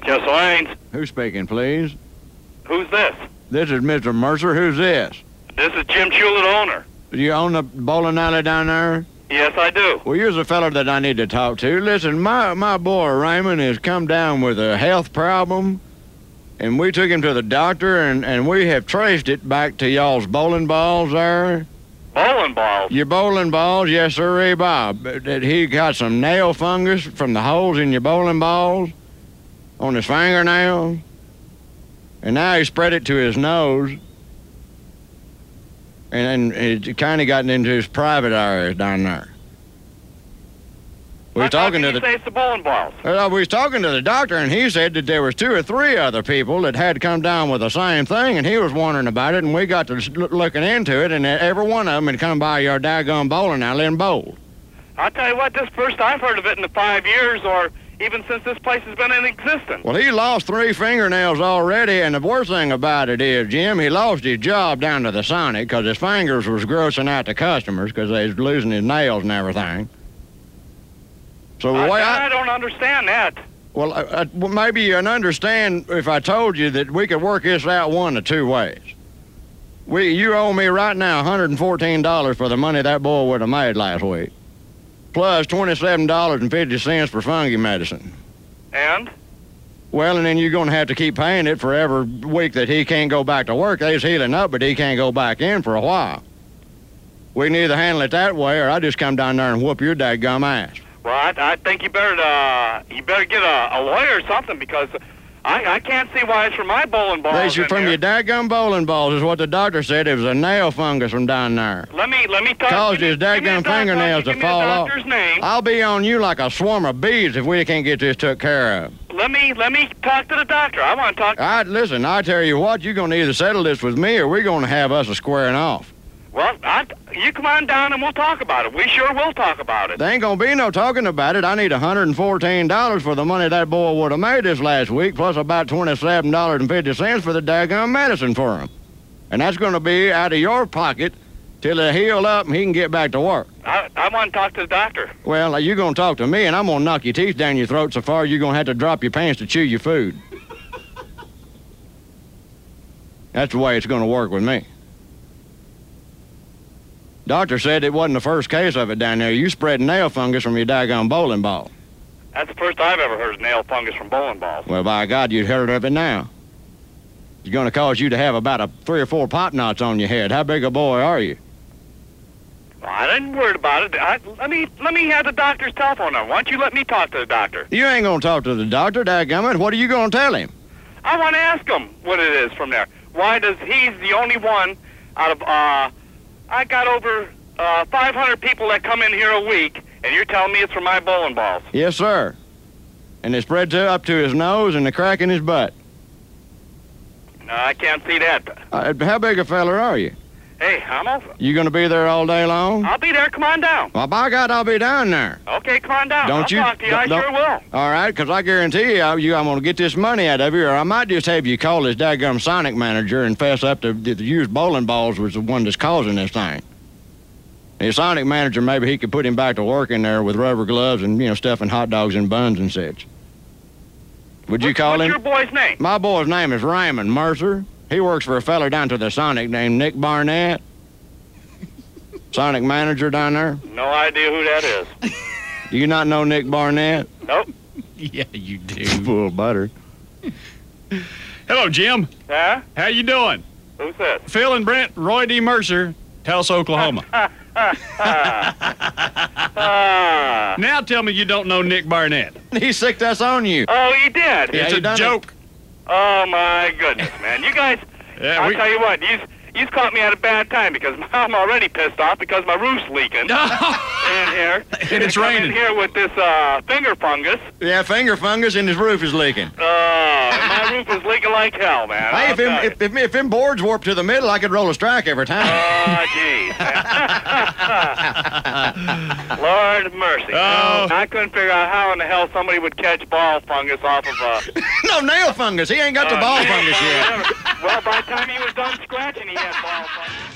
Just Lanes. Who's speaking, please? Who's this? This is Mr. Mercer. Who's this? This is Jim Hewlett, owner. Do you own the bowling alley down there? Yes, I do. Well, you're the fellow that I need to talk to. Listen, my boy Raymond has come down with a health problem, and we took him to the doctor, and we have traced it back to y'all's bowling balls there. Bowling balls? Your bowling balls, yes, sir, Bob. That he got some nail fungus from the holes in your bowling balls on his fingernails, and now he spread it to his nose, and it kind of gotten into his private areas down there. We was talking to say it's the bowling balls? we was talking to the doctor, and he said that there was 2 or 3 other people that had come down with the same thing, and he was wondering about it, and we got to looking into it, and every one of them had come by your daggone bowling alley and bowled. I'll tell you what, this first I've heard of it in the 5 years, or even since this place has been in existence. Well, he lost 3 fingernails already, and the worst thing about it is, Jim, he lost his job down to the Sonic because his fingers was grossing out the customers because they was losing his nails and everything. So the way I don't understand that. Well, maybe you can understand if I told you that we could work this out 1 of 2 ways. You owe me right now $114 for the money that boy would have made last week, plus $27.50 for fungi medicine. And? Well, and then you're going to have to keep paying it for every week that he can't go back to work. He's healing up, but he can't go back in for a while. We can either handle it that way, or I just come down there and whoop your dadgum ass. Well, I think you better get a lawyer or something, because I can't see why it's from my bowling balls. They should from your dadgum bowling balls is what the doctor said. It was a nail fungus from down there. Let me talk. Caused his dadgum fingernails to fall off. Name. I'll be on you like a swarm of bees if we can't get this took care of. Let me talk to the doctor. I want to talk. All right, listen, I tell you what, you're going to either settle this with me or we're going to have us a squaring off. Well, you come on down and we'll talk about it. We sure will talk about it. There ain't gonna be no talking about it. I need $114 for the money that boy would have made this last week, plus about $27.50 for the daggum medicine for him. And that's gonna be out of your pocket till he heal up and he can get back to work. I want to talk to the doctor. Well, you're gonna talk to me and I'm gonna knock your teeth down your throat so far you're gonna have to drop your pants to chew your food. That's the way it's gonna work with me. Doctor said it wasn't the first case of it down there. You spread nail fungus from your daggone bowling ball. That's the first I've ever heard of nail fungus from bowling balls. Well, by God, you'd heard of it now. It's going to cause you to have about 3 or 4 pop knots on your head. How big a boy are you? Well, I didn't worry about it. Let me have the doctor's telephone number. Why don't you let me talk to the doctor? You ain't going to talk to the doctor, dadgummit. What are you going to tell him? I want to ask him what it is from there. Why does he's the only one out of I got over 500 people that come in here a week, and you're telling me it's from my bowling balls? Yes, sir. And it spreads up to his nose and the crack in his butt. No, I can't see that. How big a feller are you? Hey, I'm over. You going to be there all day long? I'll be there. Come on down. Well, by God, I'll be down there. Okay, come on down. I'll talk to you. I sure will. All right, because I guarantee I'm going to get this money out of you, or I might just have you call this daggum Sonic manager and fess up to the used bowling balls was the one that's causing this thing. The Sonic manager, maybe he could put him back to work in there with rubber gloves and, stuffing hot dogs and buns and such. Would you call him? What's your boy's name? My boy's name is Raymond Mercer. He works for a feller down to the Sonic named Nick Barnett. Sonic manager down there. No idea who that is. Do you not know Nick Barnett? Nope. Yeah, you do. Full of butter. Hello, Jim. Huh? How you doing? Who's this? Phil and Brent, Roy D. Mercer, Tulsa, Oklahoma. Now tell me you don't know Nick Barnett. He sicked us on you. Oh, he did? It's a joke. Oh, my goodness, man. You guys, Yeah, I'll tell you what, you've caught me at a bad time because I'm already pissed off because my roof's leaking. And here. And it's raining. In here with this finger fungus. Yeah, finger fungus and his roof is leaking. My roof is leaking like hell, man. Hey, if them boards warp to the middle, I could roll a strike every time. Oh, jeez. Lord have mercy. Oh. I couldn't figure out how in the hell somebody would catch ball fungus off of No, nail fungus. He ain't got the ball fungus yet. Well, by the time he was done scratching, he had ball fungus.